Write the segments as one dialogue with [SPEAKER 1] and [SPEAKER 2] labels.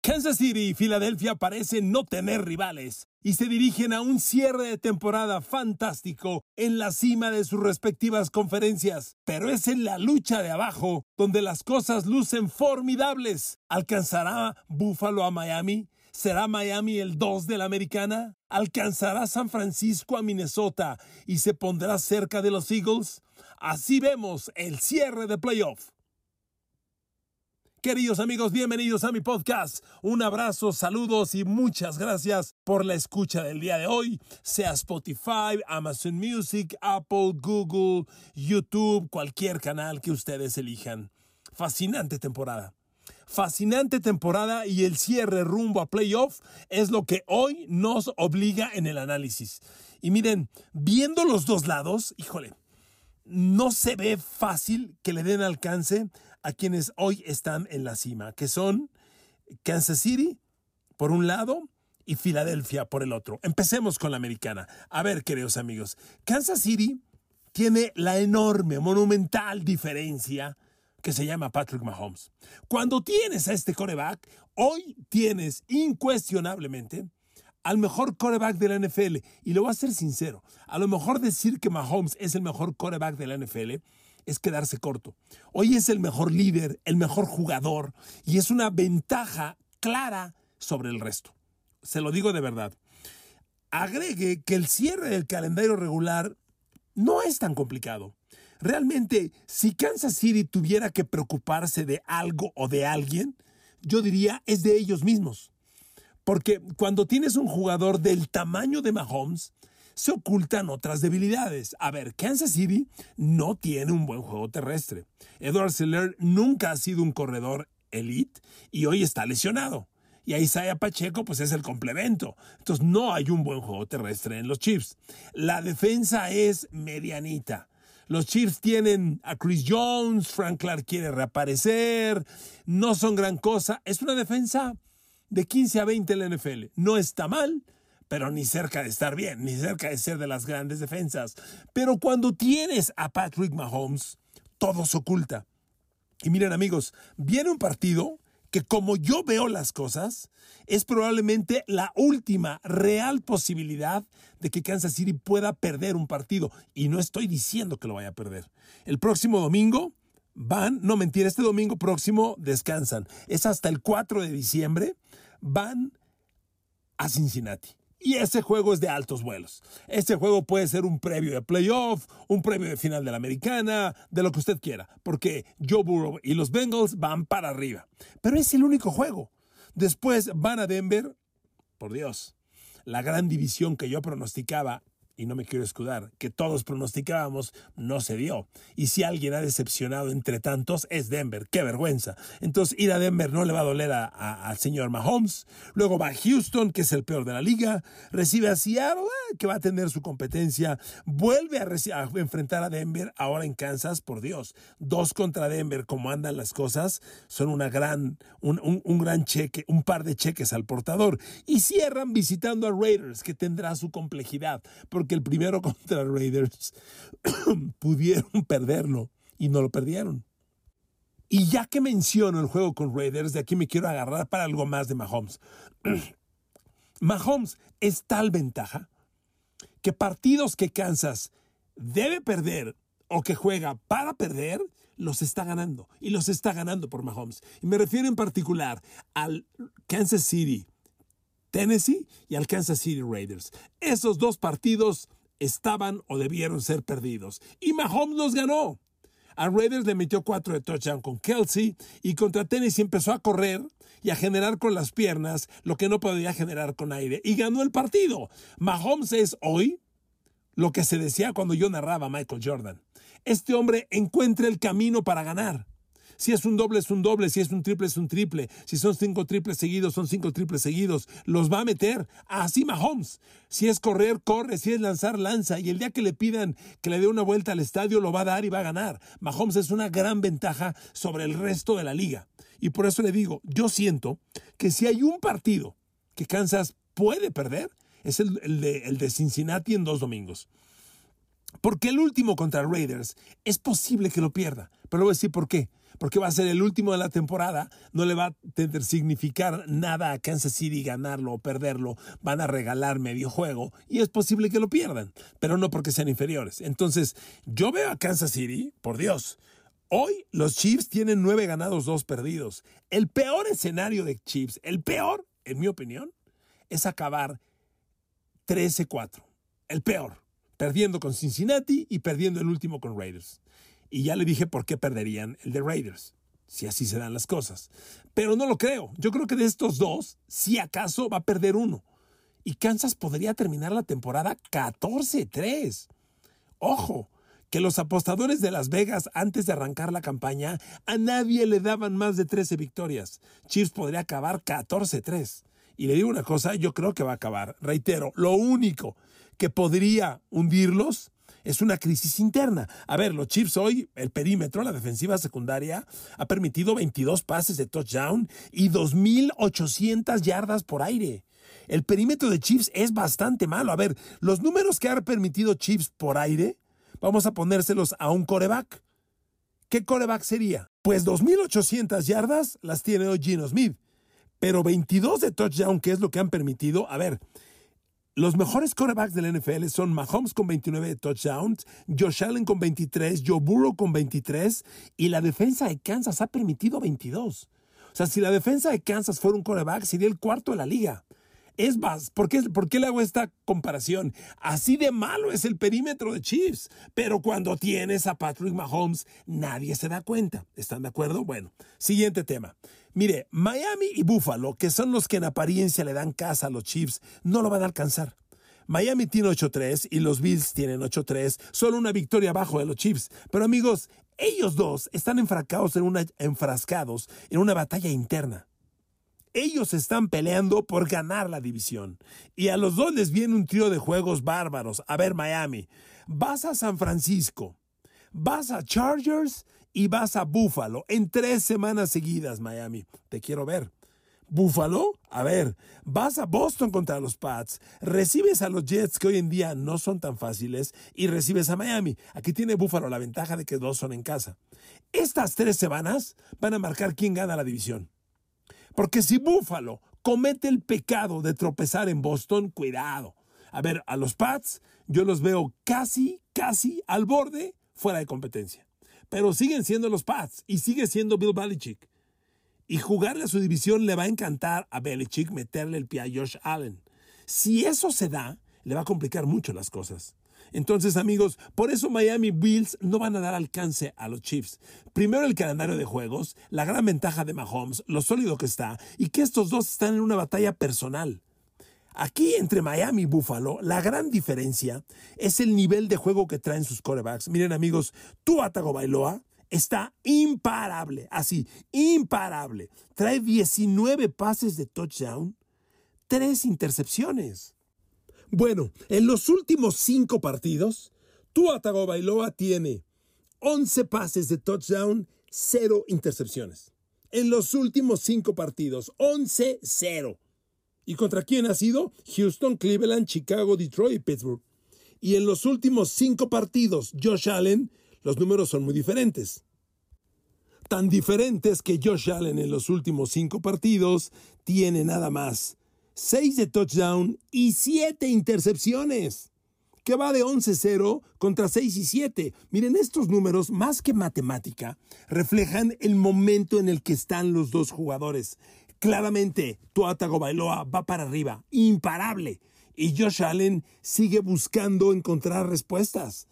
[SPEAKER 1] Kansas City y Filadelfia parecen no tener rivales y se dirigen a un cierre de temporada fantástico en la cima de sus respectivas conferencias. Pero es en la lucha de abajo donde las cosas lucen formidables. ¿Alcanzará Buffalo a Miami? ¿Será Miami el 2 de la americana? ¿Alcanzará San Francisco a Minnesota y se pondrá cerca de los Eagles? Así vemos el cierre de playoff. Queridos amigos, bienvenidos a mi podcast. Un abrazo, saludos y muchas gracias por la escucha del día de hoy. Sea Spotify, Amazon Music, Apple, Google, YouTube, cualquier canal que ustedes elijan. Fascinante temporada. Fascinante temporada y el cierre rumbo a playoff es lo que hoy nos obliga en el análisis. Y miren, viendo los dos lados, híjole, no se ve fácil que le den alcance a quienes hoy están en la cima, que son Kansas City por un lado y Filadelfia por el otro. Empecemos con la americana. A ver, queridos amigos, Kansas City tiene la enorme, monumental diferencia que se llama Patrick Mahomes. Cuando tienes a este quarterback, hoy tienes incuestionablemente al mejor quarterback de la NFL. Y lo voy a ser sincero, a lo mejor decir que Mahomes es el mejor quarterback de la NFL es quedarse corto. Hoy es el mejor líder, el mejor jugador y es una ventaja clara sobre el resto. Se lo digo de verdad. Agregue que el cierre del calendario regular no es tan complicado. Realmente, si Kansas City tuviera que preocuparse de algo o de alguien, yo diría es de ellos mismos. Porque cuando tienes un jugador del tamaño de Mahomes, se ocultan otras debilidades. A ver, Kansas City no tiene un buen juego terrestre. Edward Helaire nunca ha sido un corredor elite y hoy está lesionado. Y a Isaiah Pacheco pues es el complemento. Entonces no hay un buen juego terrestre en los Chiefs. La defensa es medianita. Los Chiefs tienen a Chris Jones, Frank Clark quiere reaparecer, no son gran cosa. Es una defensa de 15 a 20 en la NFL. No está mal, pero ni cerca de estar bien, ni cerca de ser de las grandes defensas. Pero cuando tienes a Patrick Mahomes, todo se oculta. Y miren amigos, viene un partido que como yo veo las cosas, es probablemente la última real posibilidad de que Kansas City pueda perder un partido. Y no estoy diciendo que lo vaya a perder. El próximo domingo este domingo próximo descansan. Es hasta el 4 de diciembre, van a Cincinnati. Y ese juego es de altos vuelos. Este juego puede ser un previo de playoff, un previo de final de la americana, de lo que usted quiera. Porque Joe Burrow y los Bengals van para arriba. Pero es el único juego. Después van a Denver. Por Dios, la gran división que yo pronosticaba, y no me quiero escudar, que todos pronosticábamos, no se dio. Y si alguien ha decepcionado entre tantos, es Denver. ¡Qué vergüenza! Entonces, ir a Denver no le va a doler al señor Mahomes. Luego va a Houston, que es el peor de la liga. Recibe a Seattle, que va a tener su competencia. Vuelve a enfrentar a Denver, ahora en Kansas, por Dios. 2 contra Denver, como andan las cosas, son un gran cheque, un par de cheques al portador. Y cierran visitando a Raiders, que tendrá su complejidad, porque el primero contra Raiders pudieron perderlo y no lo perdieron. Y ya que menciono el juego con Raiders, de aquí me quiero agarrar para algo más de Mahomes. Mahomes es tal ventaja que partidos que Kansas debe perder o que juega para perder, los está ganando. Y los está ganando por Mahomes. Y me refiero en particular al Kansas City Tennessee y al Kansas City Raiders. Esos dos partidos estaban o debieron ser perdidos. Y Mahomes los ganó. A Raiders le metió 4 de touchdown con Kelce y contra Tennessee empezó a correr y a generar con las piernas lo que no podía generar con aire. Y ganó el partido. Mahomes es hoy lo que se decía cuando yo narraba a Michael Jordan. Este hombre encuentra el camino para ganar. Si es un doble, es un doble. Si es un triple, es un triple. Si son 5 triples seguidos, son 5 triples seguidos. Los va a meter. Así Mahomes. Si es correr, corre. Si es lanzar, lanza. Y el día que le pidan que le dé una vuelta al estadio, lo va a dar y va a ganar. Mahomes es una gran ventaja sobre el resto de la liga. Y por eso le digo, yo siento que si hay un partido que Kansas puede perder, es el de Cincinnati en 2 domingos. Porque el último contra Raiders es posible que lo pierda. Pero voy a decir por qué. porque va a ser el último de la temporada, no le va a significar nada a Kansas City ganarlo o perderlo, van a regalar medio juego y es posible que lo pierdan, pero no porque sean inferiores. Entonces, yo veo a Kansas City, por Dios, hoy los Chiefs tienen 9 ganados, 2 perdidos. El peor escenario de Chiefs, el peor, en mi opinión, es acabar 13-4. El peor, perdiendo con Cincinnati y perdiendo el último con Raiders. Y ya le dije por qué perderían el de Raiders, si así se dan las cosas. Pero no lo creo. Yo creo que de estos dos, si acaso va a perder uno. Y Kansas podría terminar la temporada 14-3. Ojo, que los apostadores de Las Vegas antes de arrancar la campaña a nadie le daban más de 13 victorias. Chiefs podría acabar 14-3. Y le digo una cosa, yo creo que va a acabar. Reitero, lo único que podría hundirlos es una crisis interna. A ver, los Chiefs hoy, el perímetro, la defensiva secundaria, ha permitido 22 pases de touchdown y 2,800 yardas por aire. El perímetro de Chiefs es bastante malo. A ver, los números que ha permitido Chiefs por aire, vamos a ponérselos a un quarterback. ¿Qué quarterback sería? Pues 2,800 yardas las tiene hoy Geno Smith. Pero 22 de touchdown, que es lo que han permitido. A ver, los mejores quarterbacks del NFL son Mahomes con 29 de touchdowns, Josh Allen con 23, Joe Burrow con 23 y la defensa de Kansas ha permitido 22. O sea, si la defensa de Kansas fuera un quarterback, sería el cuarto de la liga. Es más, ¿por qué le hago esta comparación? Así de malo es el perímetro de Chiefs, pero cuando tienes a Patrick Mahomes, nadie se da cuenta. ¿Están de acuerdo? Bueno, siguiente tema. Mire, Miami y Buffalo, que son los que en apariencia le dan casa a los Chiefs, no lo van a alcanzar. Miami tiene 8-3 y los Bills tienen 8-3, solo una victoria abajo de los Chiefs. Pero amigos, ellos dos están enfrascados en una batalla interna. Ellos están peleando por ganar la división. Y a los dos les viene un trío de juegos bárbaros. A ver, Miami, vas a San Francisco, vas a Chargers y vas a Buffalo en 3 semanas seguidas, Miami. Te quiero ver. Buffalo, a ver, vas a Boston contra los Pats, recibes a los Jets que hoy en día no son tan fáciles y recibes a Miami. Aquí tiene Buffalo la ventaja de que 2 son en casa. Estas 3 semanas van a marcar quién gana la división. Porque si Buffalo comete el pecado de tropezar en Boston, cuidado. A ver, a los Pats yo los veo casi al borde fuera de competencia. Pero siguen siendo los Pats y sigue siendo Bill Belichick. Y jugarle a su división le va a encantar a Belichick meterle el pie a Josh Allen. Si eso se da, le va a complicar mucho las cosas. Entonces, amigos, por eso Miami Bills no van a dar alcance a los Chiefs. Primero, el calendario de juegos, la gran ventaja de Mahomes, lo sólido que está y que estos dos están en una batalla personal. Aquí, entre Miami y Buffalo, la gran diferencia es el nivel de juego que traen sus quarterbacks. Miren, amigos, Tua Tagovailoa está imparable, así, imparable. Trae 19 pases de touchdown, 3 intercepciones. Bueno, en los últimos 5 partidos, Tua Tagovailoa tiene 11 pases de touchdown, 0 intercepciones. En los últimos 5 partidos, 11-0. ¿Y contra quién ha sido? Houston, Cleveland, Chicago, Detroit y Pittsburgh. Y en los últimos 5 partidos, Josh Allen, los números son muy diferentes. Tan diferentes que Josh Allen en los últimos 5 partidos tiene nada más 6 de touchdown y 7 intercepciones, que va de 11-0 contra 6 y 7. Miren, estos números, más que matemática, reflejan el momento en el que están los dos jugadores. Claramente, Tua Tagovailoa va para arriba, imparable, y Josh Allen sigue buscando encontrar respuestas.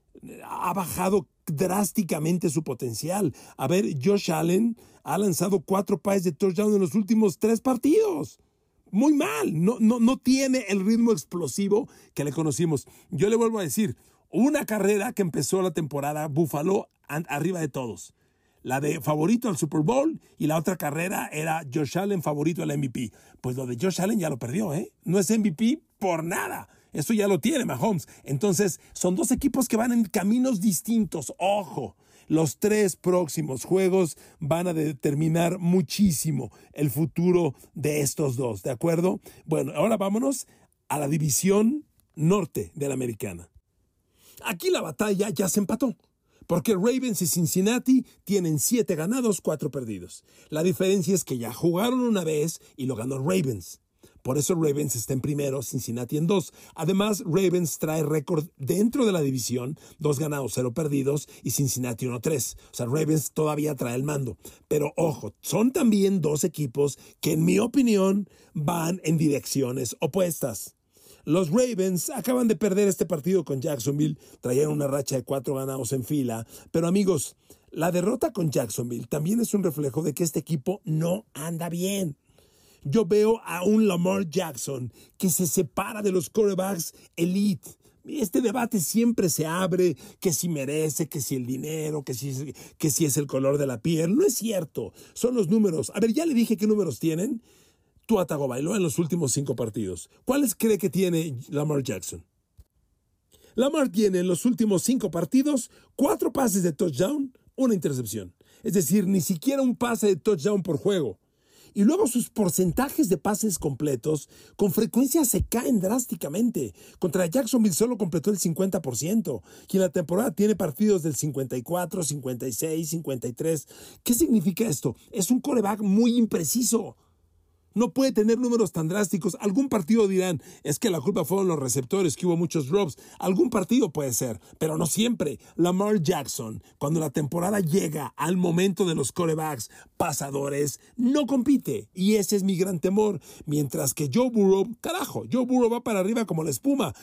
[SPEAKER 1] Ha bajado drásticamente su potencial. A ver, Josh Allen ha lanzado 4 pases de touchdown en los últimos 3 partidos. Muy mal, no tiene el ritmo explosivo que le conocimos. Yo le vuelvo a decir, una carrera que empezó la temporada Buffalo arriba de todos. La de favorito al Super Bowl y la otra carrera era Josh Allen favorito al MVP. Pues lo de Josh Allen ya lo perdió, ¿eh? No es MVP por nada. Eso ya lo tiene Mahomes. Entonces, son 2 equipos que van en caminos distintos. ¡Ojo! Los 3 próximos juegos van a determinar muchísimo el futuro de estos dos, ¿de acuerdo? Bueno, ahora vámonos a la división norte de la americana. Aquí la batalla ya se empató. Porque Ravens y Cincinnati tienen 7 ganados, 4 perdidos. La diferencia es que ya jugaron una vez y lo ganó Ravens. Por eso Ravens está en primero, Cincinnati en 2. Además, Ravens trae récord dentro de la división, 2 ganados, 0 perdidos, y Cincinnati 1-3. O sea, Ravens todavía trae el mando. Pero ojo, son también 2 equipos que en mi opinión van en direcciones opuestas. Los Ravens acaban de perder este partido con Jacksonville, traían una racha de 4 ganados en fila, pero amigos, la derrota con Jacksonville también es un reflejo de que este equipo no anda bien. Yo veo a un Lamar Jackson que se separa de los quarterbacks elite. Este debate siempre se abre, que si merece, que si el dinero, que si es el color de la piel. No es cierto, son los números. A ver, ya le dije qué números tienen. Tua Tagovailoa en los últimos 5 partidos. ¿Cuáles cree que tiene Lamar Jackson? Lamar tiene en los últimos 5 partidos 4 pases de touchdown, 1 intercepción. Es decir, ni siquiera un pase de touchdown por juego. Y luego sus porcentajes de pases completos con frecuencia se caen drásticamente. Contra Jacksonville solo completó el 50%. Y en la temporada tiene partidos del 54, 56, 53. ¿Qué significa esto? Es un quarterback muy impreciso. No puede tener números tan drásticos. Algún partido dirán, es que la culpa fueron los receptores, que hubo muchos drops. Algún partido puede ser, pero no siempre. Lamar Jackson, cuando la temporada llega al momento de los quarterbacks pasadores, no compite. Y ese es mi gran temor. Mientras que Joe Burrow va para arriba como la espuma.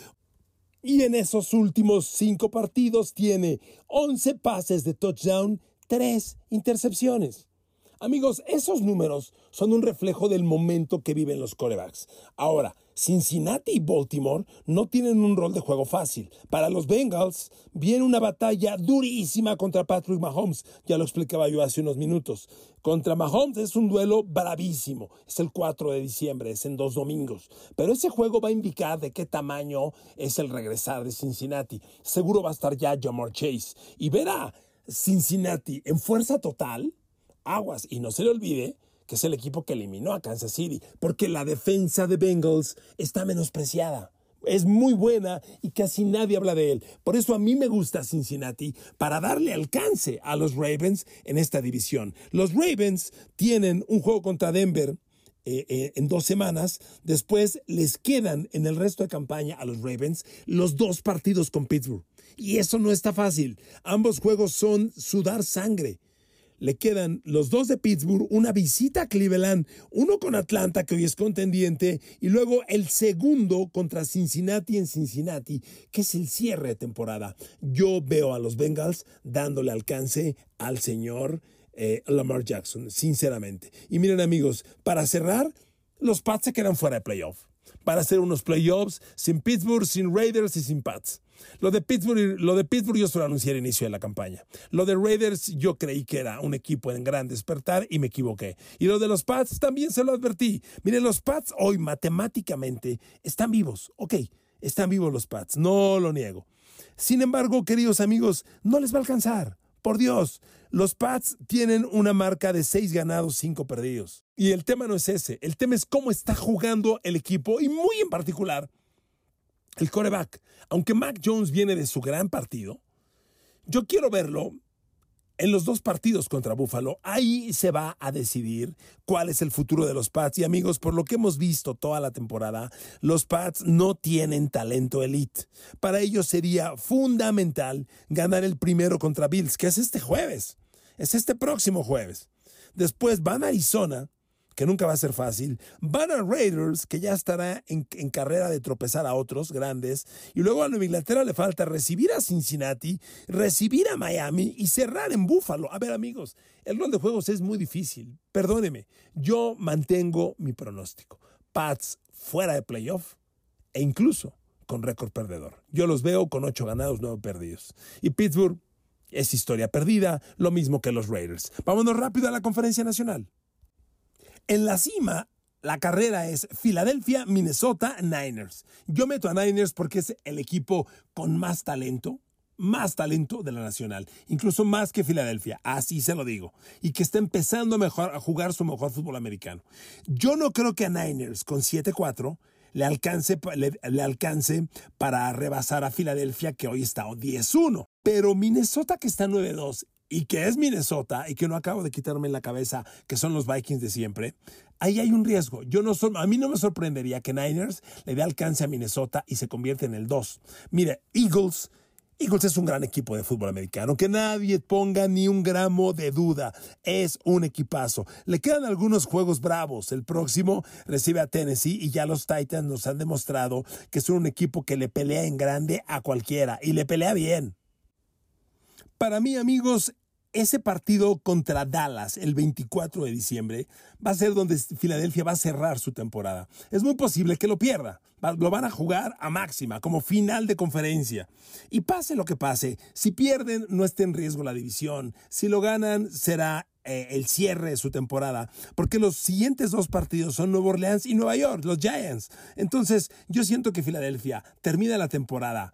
[SPEAKER 1] Y en esos últimos 5 partidos tiene 11 pases de touchdown, 3 intercepciones. Amigos, esos números son un reflejo del momento que viven los quarterbacks. Ahora, Cincinnati y Baltimore no tienen un rol de juego fácil. Para los Bengals viene una batalla durísima contra Patrick Mahomes. Ya lo explicaba yo hace unos minutos. Contra Mahomes es un duelo bravísimo. Es el 4 de diciembre, es en 2 domingos. Pero ese juego va a indicar de qué tamaño es el regresar de Cincinnati. Seguro va a estar ya Ja'Marr Chase. Y ver a Cincinnati en fuerza total, aguas, y no se le olvide que es el equipo que eliminó a Kansas City, porque la defensa de Bengals está menospreciada. Es muy buena y casi nadie habla de él. Por eso a mí me gusta Cincinnati, para darle alcance a los Ravens en esta división. Los Ravens tienen un juego contra Denver en 2 semanas. Después les quedan en el resto de campaña a los Ravens los 2 partidos con Pittsburgh. Y eso no está fácil. Ambos juegos son sudar sangre. Le quedan los 2 de Pittsburgh, una visita a Cleveland, uno con Atlanta, que hoy es contendiente, y luego el segundo contra Cincinnati en Cincinnati, que es el cierre de temporada. Yo veo a los Bengals dándole alcance al señor Lamar Jackson, sinceramente. Y miren, amigos, para cerrar, los Pats se quedan fuera de playoff. Para hacer unos playoffs sin Pittsburgh, sin Raiders y sin Pats. Lo de Pittsburgh yo se lo anuncié al inicio de la campaña. Lo de Raiders yo creí que era un equipo en gran despertar y me equivoqué. Y lo de los Pats también se lo advertí. Miren, los Pats hoy matemáticamente están vivos. Ok, están vivos los Pats, no lo niego. Sin embargo, queridos amigos, no les va a alcanzar. Por Dios, los Pats tienen una marca de 6 ganados, 5 perdidos. Y el tema no es ese. El tema es cómo está jugando el equipo y muy en particular el quarterback. Aunque Mac Jones viene de su gran partido, yo quiero verlo en los 2 partidos contra Buffalo. Ahí se va a decidir cuál es el futuro de los Pats. Y amigos, por lo que hemos visto toda la temporada, los Pats no tienen talento elite. Para ellos sería fundamental ganar el primero contra Bills, que es este jueves. Es este próximo jueves. Después van a Arizona, que nunca va a ser fácil. Van a Raiders, que ya estará en carrera de tropezar a otros grandes. Y luego a Nueva Inglaterra le falta recibir a Cincinnati, recibir a Miami y cerrar en Buffalo. A ver, amigos, el rol de juegos es muy difícil. Perdóneme, yo mantengo mi pronóstico. Pats fuera de playoff e incluso con récord perdedor. Yo los veo con 8 ganados, 9 perdidos. Y Pittsburgh es historia perdida, lo mismo que los Raiders. Vámonos rápido a la Conferencia Nacional. En la cima, la carrera es Filadelfia, Minnesota, Niners. Yo meto a Niners porque es el equipo con más talento de la Nacional, incluso más que Filadelfia, así se lo digo, y que está empezando a jugar su mejor fútbol americano. Yo no creo que a Niners con 7-4 le alcance para rebasar a Filadelfia, que hoy está 10-1. Pero Minnesota, que está 9-2 y que es Minnesota y que no acabo de quitarme en la cabeza que son los Vikings de siempre, ahí hay un riesgo. A mí no me sorprendería que Niners le dé alcance a Minnesota y se convierta en el 2. Mire, Eagles es un gran equipo de fútbol americano, que nadie ponga ni un gramo de duda. Es un equipazo. Le quedan algunos juegos bravos. El próximo recibe a Tennessee y ya los Titans nos han demostrado que son un equipo que le pelea en grande a cualquiera y le pelea bien. Para mí, amigos, ese partido contra Dallas el 24 de diciembre va a ser donde Filadelfia va a cerrar su temporada. Es muy posible que lo pierda. Lo van a jugar a máxima, como final de conferencia. Y pase lo que pase, si pierden no está en riesgo la división. Si lo ganan será el cierre de su temporada, porque los siguientes 2 partidos son Nueva Orleans y Nueva York, los Giants. Entonces yo siento que Filadelfia termina la temporada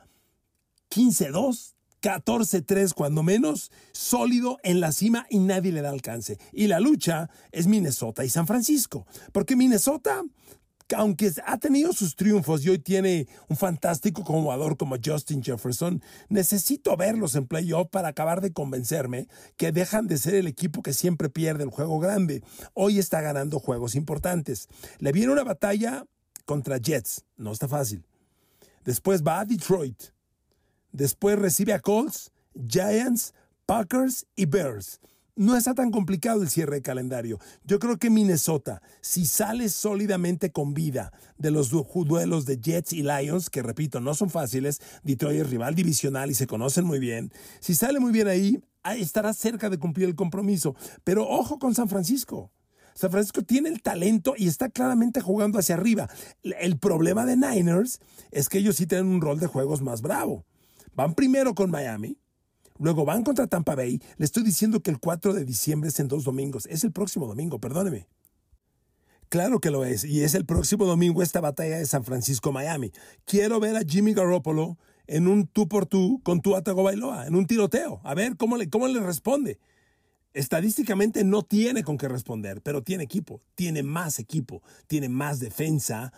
[SPEAKER 1] 15-2, 14-3 cuando menos, sólido en la cima y nadie le da alcance. Y la lucha es Minnesota y San Francisco, porque Minnesota, aunque ha tenido sus triunfos y hoy tiene un fantástico jugador como Justin Jefferson, necesito verlos en playoff para acabar de convencerme que dejan de ser el equipo que siempre pierde el juego grande. Hoy está ganando juegos importantes. Le viene una batalla contra Jets, no está fácil. Después va a Detroit. Después recibe a Colts, Giants, Packers y Bears. No está tan complicado el cierre de calendario. Yo creo que Minnesota, si sale sólidamente con vida de los duelos de Jets y Lions, que repito, no son fáciles, Detroit es rival divisional y se conocen muy bien, si sale muy bien ahí, estará cerca de cumplir el compromiso. Pero ojo con San Francisco. San Francisco tiene el talento y está claramente jugando hacia arriba. El problema de Niners es que ellos sí tienen un rol de juegos más bravo. Van primero con Miami, luego van contra Tampa Bay. Le estoy diciendo que el 4 de diciembre es en 2 domingos. Es el próximo domingo, perdóneme. Claro que lo es, y es el próximo domingo esta batalla de San Francisco-Miami. Quiero ver a Jimmy Garoppolo en un tú por tú con Tua Tagovailoa, en un tiroteo. A ver cómo le responde. Estadísticamente no tiene con qué responder, pero tiene equipo, tiene más defensa,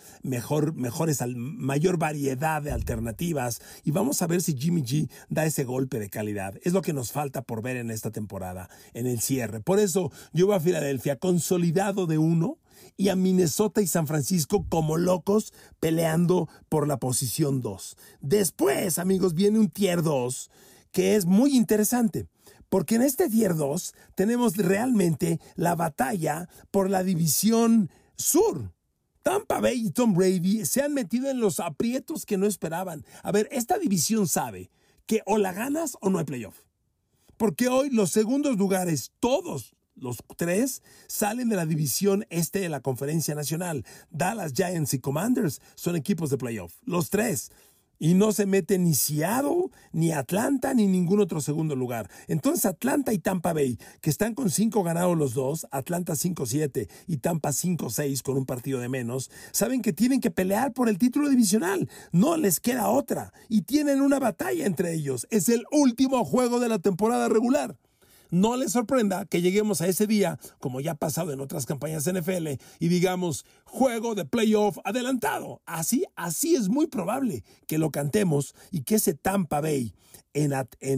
[SPEAKER 1] mayor variedad de alternativas y vamos a ver si Jimmy G da ese golpe de calidad. Es lo que nos falta por ver en esta temporada, en el cierre. Por eso yo voy a Filadelfia consolidado de 1 y a Minnesota y San Francisco como locos peleando por la posición 2. Después, amigos, viene un tier 2 que es muy interesante. Porque en este Tier 2 tenemos realmente la batalla por la división sur. Tampa Bay y Tom Brady se han metido en los aprietos que no esperaban. A ver, esta división sabe que o la ganas o no hay playoff. Porque hoy los segundos lugares, todos los 3, salen de la división este de la Conferencia Nacional. Dallas, Giants y Commanders son equipos de playoff. Los 3. Y no se mete ni Seattle, ni Atlanta, ni ningún otro segundo lugar. Entonces Atlanta y Tampa Bay, que están con 5 ganados los dos, Atlanta 5-7 y Tampa 5-6 con un partido de menos, saben que tienen que pelear por el título divisional. No les queda otra. Y tienen una batalla entre ellos. Es el último juego de la temporada regular. No les sorprenda que lleguemos a ese día, como ya ha pasado en otras campañas de NFL, y digamos, juego de playoff adelantado. Así es muy probable que lo cantemos y que ese Tampa Bay en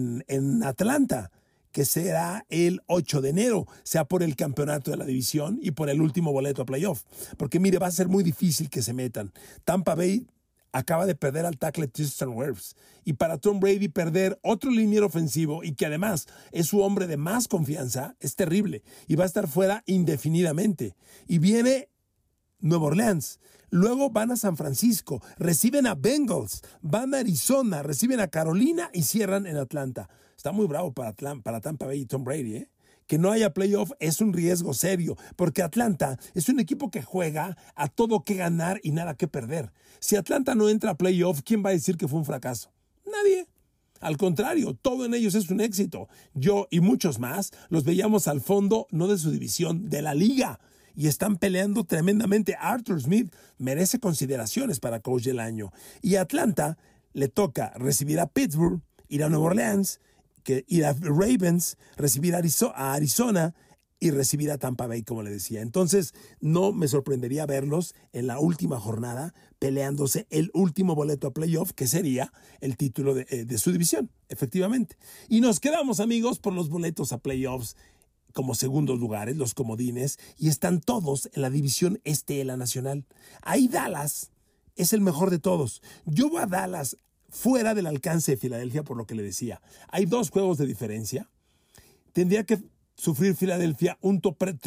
[SPEAKER 1] Atlanta, que será el 8 de enero, sea por el campeonato de la división y por el último boleto a playoff. Porque mire, va a ser muy difícil que se metan. Tampa Bay acaba de perder al tackle Tristan Wirfs. Y para Tom Brady perder otro liniero ofensivo y que además es su hombre de más confianza, es terrible. Y va a estar fuera indefinidamente. Y viene Nueva Orleans. Luego van a San Francisco, reciben a Bengals, van a Arizona, reciben a Carolina y cierran en Atlanta. Está muy bravo para Tampa Bay y Tom Brady, ¿eh? Que no haya playoff es un riesgo serio, porque Atlanta es un equipo que juega a todo que ganar y nada que perder. Si Atlanta no entra a playoff, ¿quién va a decir que fue un fracaso? Nadie. Al contrario, todo en ellos es un éxito. Yo y muchos más los veíamos al fondo, no de su división, de la liga. Y están peleando tremendamente. Arthur Smith merece consideraciones para coach del año. Y a Atlanta le toca recibir a Pittsburgh, ir a Nueva Orleans, ir a Ravens, recibir a Arizona y recibir a Tampa Bay, como le decía. Entonces, no me sorprendería verlos en la última jornada peleándose el último boleto a playoff, que sería el título de su división, efectivamente. Y nos quedamos, amigos, por los boletos a playoffs como segundos lugares, los comodines, y están todos en la división este de la Nacional. Ahí Dallas es el mejor de todos. Yo voy a Dallas fuera del alcance de Filadelfia, por lo que le decía. Hay 2 juegos de diferencia. Tendría que sufrir Filadelfia un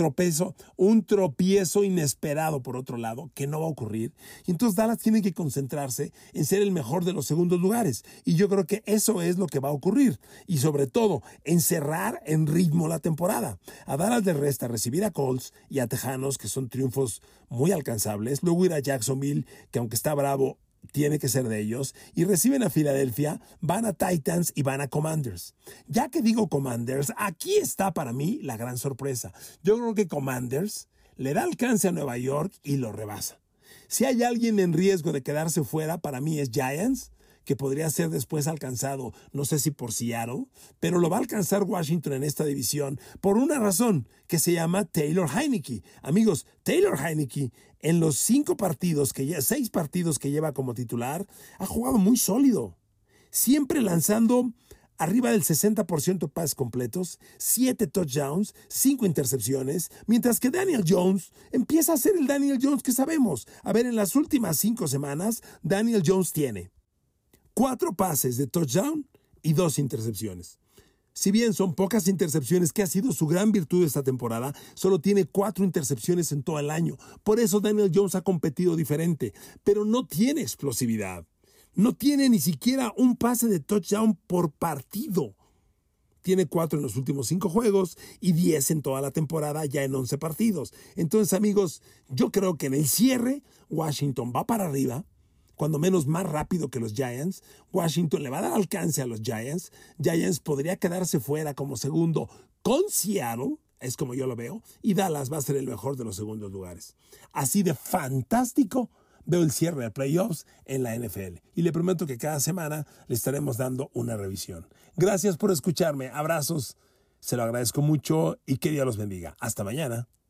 [SPEAKER 1] tropiezo inesperado por otro lado, que no va a ocurrir. Y entonces Dallas tiene que concentrarse en ser el mejor de los segundos lugares. Y yo creo que eso es lo que va a ocurrir. Y sobre todo, encerrar en ritmo la temporada. A Dallas le resta recibir a Colts y a Tejanos, que son triunfos muy alcanzables. Luego ir a Jacksonville, que aunque está bravo, tiene que ser de ellos, y reciben a Filadelfia, van a Titans y van a Commanders. Ya que digo Commanders, aquí está para mí la gran sorpresa. Yo creo que Commanders le da alcance a Nueva York y lo rebasa. Si hay alguien en riesgo de quedarse fuera, para mí es Giants, que podría ser después alcanzado, no sé si por Seattle, pero lo va a alcanzar Washington en esta división por una razón que se llama Taylor Heinicke. Amigos, Taylor Heinicke en los 6 partidos que lleva como titular, ha jugado muy sólido, siempre lanzando arriba del 60% de pases completos, 7 touchdowns, 5 intercepciones, mientras que Daniel Jones empieza a ser el Daniel Jones que sabemos. A ver, en las últimas 5 semanas, Daniel Jones tiene 4 pases de touchdown y 2 intercepciones. Si bien son pocas intercepciones, que ha sido su gran virtud esta temporada, solo tiene 4 intercepciones en todo el año. Por eso Daniel Jones ha competido diferente, pero no tiene explosividad. No tiene ni siquiera un pase de touchdown por partido. Tiene 4 en los últimos 5 juegos y 10 en toda la temporada, ya en 11 partidos. Entonces, amigos, yo creo que en el cierre Washington va para arriba, cuando menos más rápido que los Giants. Washington le va a dar alcance a los Giants. Giants podría quedarse fuera como segundo con Seattle, es como yo lo veo, y Dallas va a ser el mejor de los segundos lugares. Así de fantástico veo el cierre de playoffs en la NFL. Y le prometo que cada semana le estaremos dando una revisión. Gracias por escucharme. Abrazos. Se lo agradezco mucho y que Dios los bendiga. Hasta mañana.